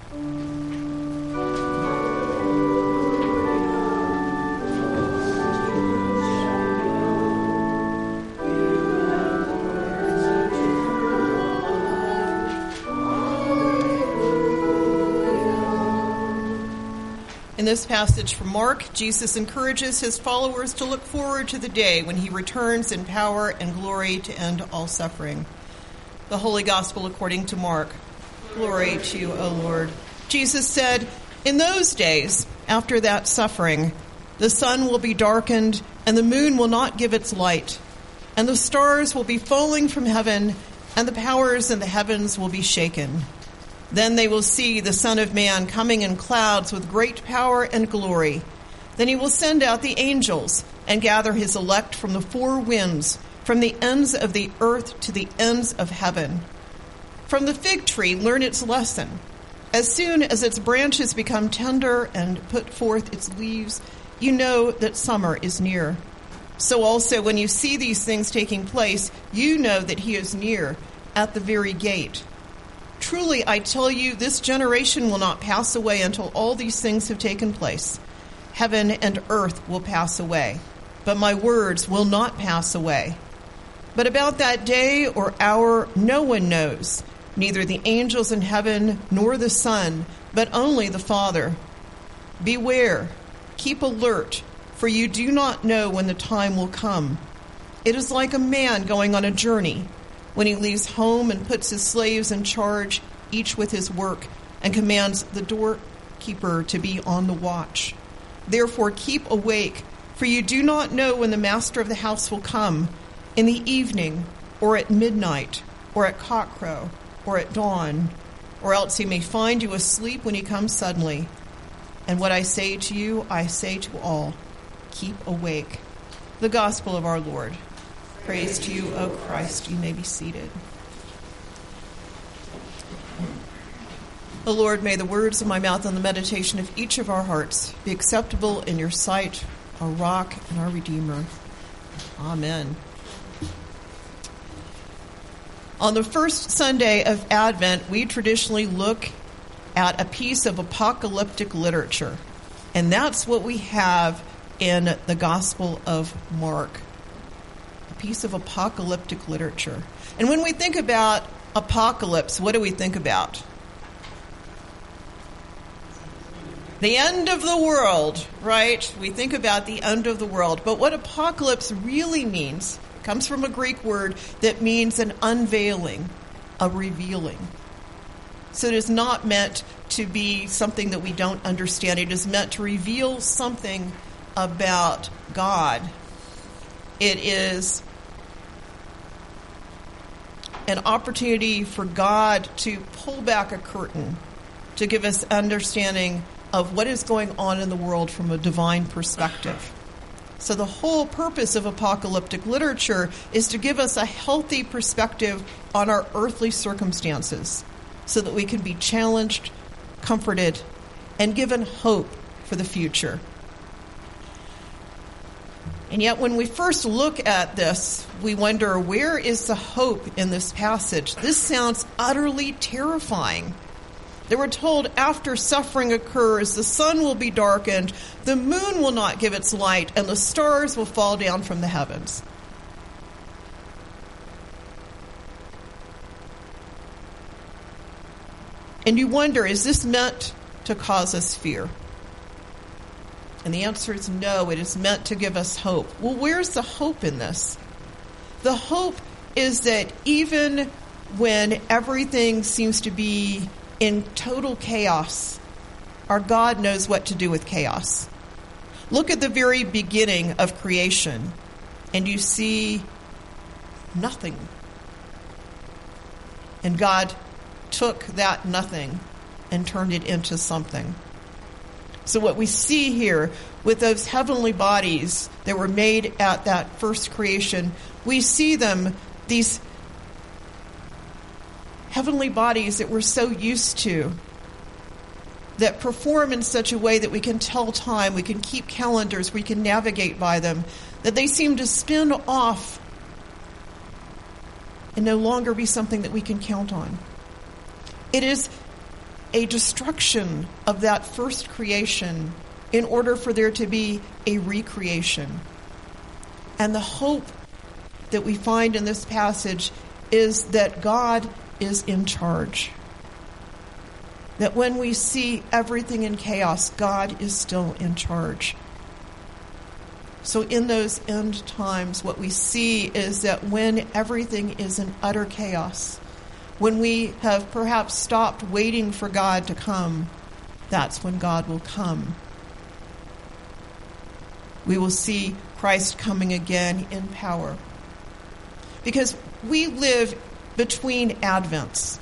In this passage from Mark, Jesus encourages his followers to look forward to the day when he returns in power and glory to end all suffering. The Holy Gospel according to Mark. Glory to you, O Lord. Jesus said, "In those days, after that suffering, the sun will be darkened and the moon will not give its light, and the stars will be falling from heaven, and the powers in the heavens will be shaken. Then they will see the Son of Man coming in clouds with great power and glory. Then he will send out the angels and gather his elect from the four winds, from the ends of the earth to the ends of heaven. From the fig tree, learn its lesson. As soon as its branches become tender and put forth its leaves, you know that summer is near. So also when you see these things taking place, you know that he is near, at the very gate. Truly, I tell you, this generation will not pass away until all these things have taken place. Heaven and earth will pass away, but my words will not pass away. But about that day or hour no one knows, neither the angels in heaven nor the Son, but only the Father. Beware, keep alert, for you do not know when the time will come. It is like a man going on a journey, when he leaves home and puts his slaves in charge, each with his work, and commands the doorkeeper to be on the watch. Therefore keep awake, for you do not know when the master of the house will come, in the evening, or at midnight, or at cockcrow, or at dawn, or else he may find you asleep when he comes suddenly. And what I say to you, I say to all, keep awake." The Gospel of our Lord. Praise to you, O Christ. You may be seated. O Lord, may the words of my mouth and the meditation of each of our hearts be acceptable in your sight, our rock and our Redeemer. Amen. On the first Sunday of Advent, we traditionally look at a piece of apocalyptic literature, and that's what we have in the Gospel of Mark. Piece of apocalyptic literature. And when we think about apocalypse, what do we think about? The end of the world, right? We think about the end of the world. But what apocalypse really means comes from a Greek word that means an unveiling, a revealing. So it is not meant to be something that we don't understand. It is meant to reveal something about God. It is an opportunity for God to pull back a curtain to give us understanding of what is going on in the world from a divine perspective. So the whole purpose of apocalyptic literature is to give us a healthy perspective on our earthly circumstances so that we can be challenged, comforted, and given hope for the future. And yet when we first look at this, we wonder, where is the hope in this passage? This sounds utterly terrifying. They were told after suffering occurs, the sun will be darkened, the moon will not give its light, and the stars will fall down from the heavens. And you wonder, is this meant to cause us fear? And the answer is no, it is meant to give us hope. Well, where's the hope in this? The hope is that even when everything seems to be in total chaos, our God knows what to do with chaos. Look at the very beginning of creation, and you see nothing. And God took that nothing and turned it into something. So what we see here with those heavenly bodies that were made at that first creation, we see them, these heavenly bodies that we're so used to, that perform in such a way that we can tell time, we can keep calendars, we can navigate by them, that they seem to spin off and no longer be something that we can count on. It is a destruction of that first creation in order for there to be a recreation. And the hope that we find in this passage is that God is in charge. That when we see everything in chaos, God is still in charge. So in those end times, what we see is that when everything is in utter chaos, when we have perhaps stopped waiting for God to come, that's when God will come. We will see Christ coming again in power. Because we live between Advents.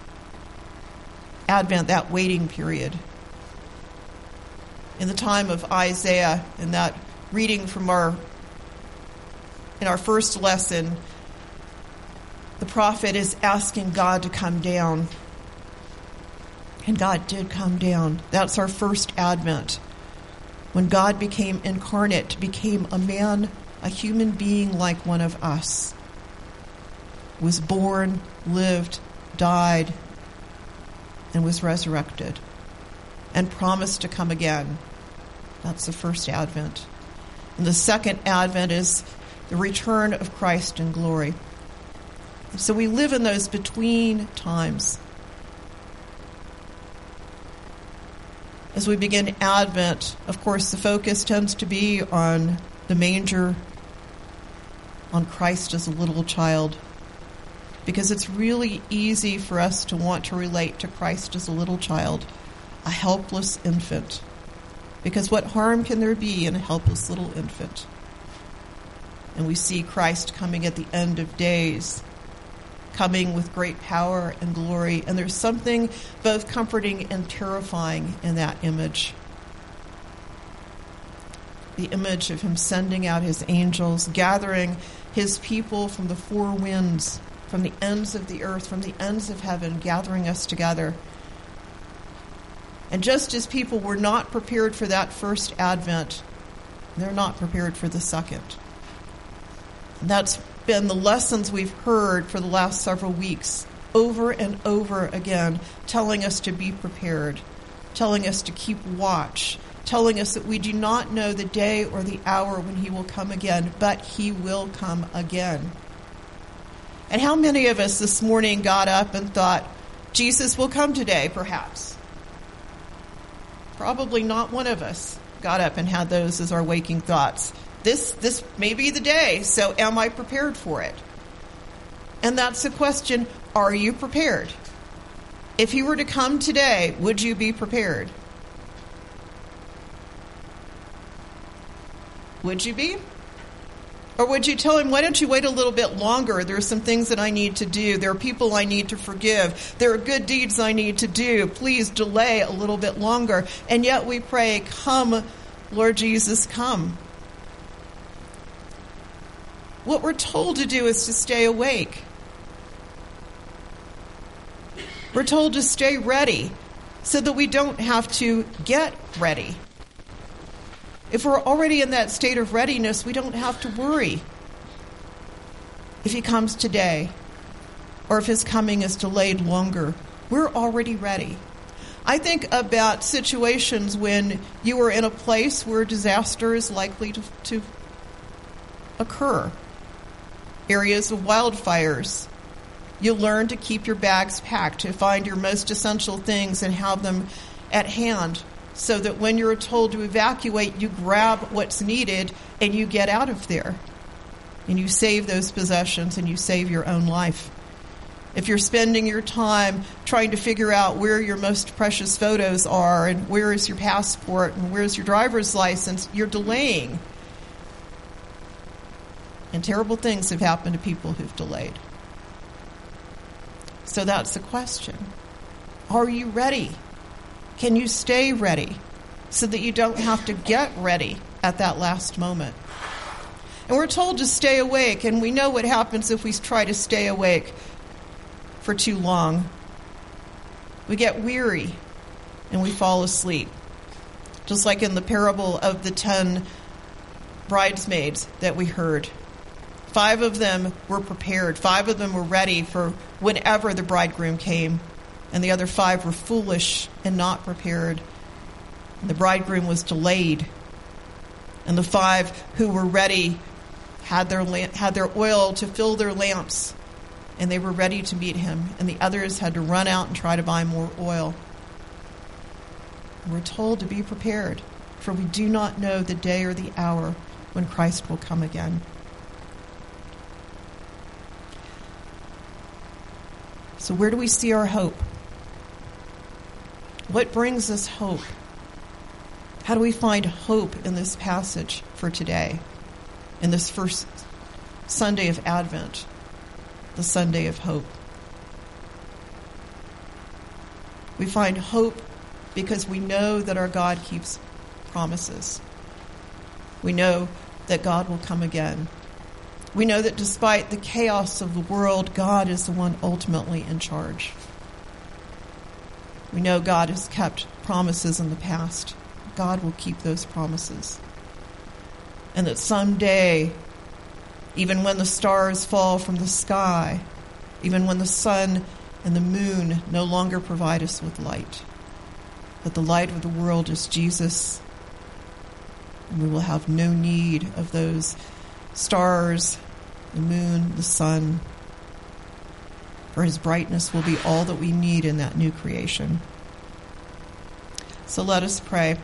Advent, that waiting period. In the time of Isaiah, in that reading from in our first lesson, the prophet is asking God to come down. And God did come down. That's our first Advent. When God became incarnate, became a man, a human being like one of us. Was born, lived, died, and was resurrected. And promised to come again. That's the first Advent. And the second Advent is the return of Christ in glory. So we live in those between times. As we begin Advent, of course, the focus tends to be on the manger, on Christ as a little child, because it's really easy for us to want to relate to Christ as a little child, a helpless infant. Because what harm can there be in a helpless little infant? And we see Christ coming at the end of days, coming with great power and glory. And there's something both comforting and terrifying in that image. The image of him sending out his angels, gathering his people from the four winds, from the ends of the earth, from the ends of heaven, gathering us together. And just as people were not prepared for that first Advent, they're not prepared for the second. And that's been the lessons we've heard for the last several weeks, over and over again, telling us to be prepared, telling us to keep watch, telling us that we do not know the day or the hour when he will come again, but he will come again. And how many of us this morning got up and thought, Jesus will come today, perhaps? Probably not one of us got up and had those as our waking thoughts. This may be the day, so am I prepared for it? And that's the question, are you prepared? If he were to come today, would you be prepared? Would you be? Or would you tell him, why don't you wait a little bit longer? There are some things that I need to do. There are people I need to forgive. There are good deeds I need to do. Please delay a little bit longer. And yet we pray, come, Lord Jesus, come. What we're told to do is to stay awake. We're told to stay ready so that we don't have to get ready. If we're already in that state of readiness, we don't have to worry if he comes today or if his coming is delayed longer. We're already ready. I think about situations when you are in a place where disaster is likely to occur. Areas of wildfires. You learn to keep your bags packed, to find your most essential things and have them at hand, so that when you're told to evacuate, you grab what's needed and you get out of there. And you save those possessions and you save your own life. If you're spending your time trying to figure out where your most precious photos are and where is your passport and where's your driver's license, you're delaying. And terrible things have happened to people who've delayed. So that's the question. Are you ready? Can you stay ready so that you don't have to get ready at that last moment? And we're told to stay awake, and we know what happens if we try to stay awake for too long. We get weary and we fall asleep. Just like in the parable of the 10 bridesmaids that we heard. 5 of them were prepared. 5 of them were ready for whenever the bridegroom came. and the other 5 were foolish and not prepared. And the bridegroom was delayed. And the 5 who were ready had their oil to fill their lamps, and they were ready to meet him. And the others had to run out and try to buy more oil. And we're told to be prepared, for we do not know the day or the hour when Christ will come again. So where do we see our hope? What brings us hope? How do we find hope in this passage for today, in this first Sunday of Advent, the Sunday of hope? We find hope because we know that our God keeps promises. We know that God will come again. We know that despite the chaos of the world, God is the one ultimately in charge. We know God has kept promises in the past. God will keep those promises. And that someday, even when the stars fall from the sky, even when the sun and the moon no longer provide us with light, that the light of the world is Jesus, and we will have no need of those stars, the moon, the sun, for his brightness will be all that we need in that new creation. So let us pray.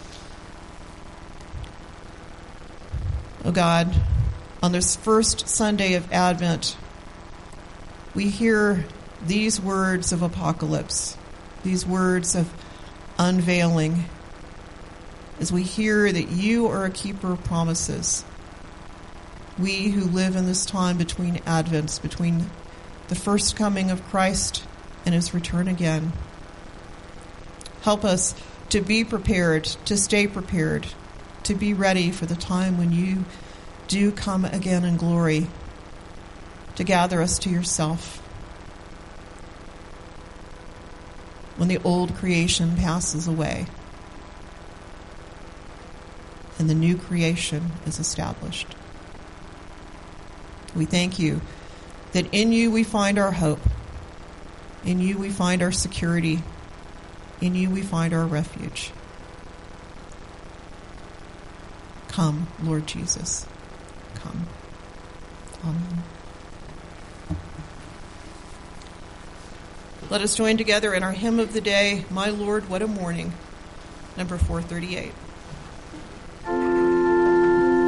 Oh God, on this first Sunday of Advent, we hear these words of apocalypse, these words of unveiling, as we hear that you are a keeper of promises. We who live in this time between Advents, between the first coming of Christ and his return again, help us to be prepared, to stay prepared, to be ready for the time when you do come again in glory, to gather us to yourself, when the old creation passes away and the new creation is established. We thank you that in you we find our hope, in you we find our security, in you we find our refuge. Come, Lord Jesus, come. Amen. Let us join together in our hymn of the day, My Lord, What a Morning, number 438.